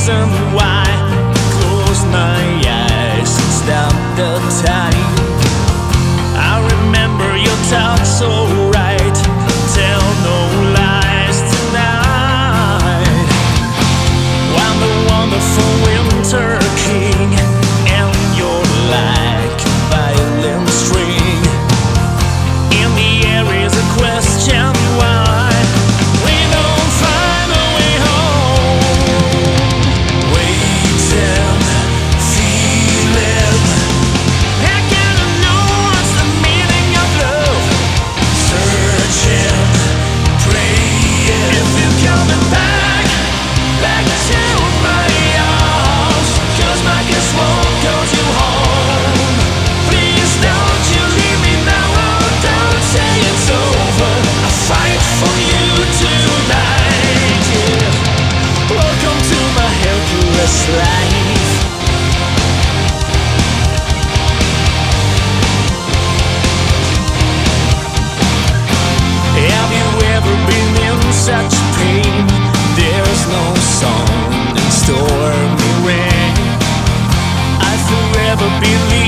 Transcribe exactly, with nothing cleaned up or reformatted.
reason why. Close my eyes and stop the time. I remember your talk so right. Tell no lies tonight. I'm the wonderful winter king, and you're like a violin string. In the air is a question why we don't find a way home. Waiting, feeling, I gotta know what's the meaning of love. Searching, praying, if you're coming back, back to my arms, 'cause my kiss won't go you home. Please don't you leave me now, oh, don't say it's over. I'll fight for you tonight, yeah. Welcome to my helpless life. Have you ever been in such pain? There's no song in stormy rain. I forever believe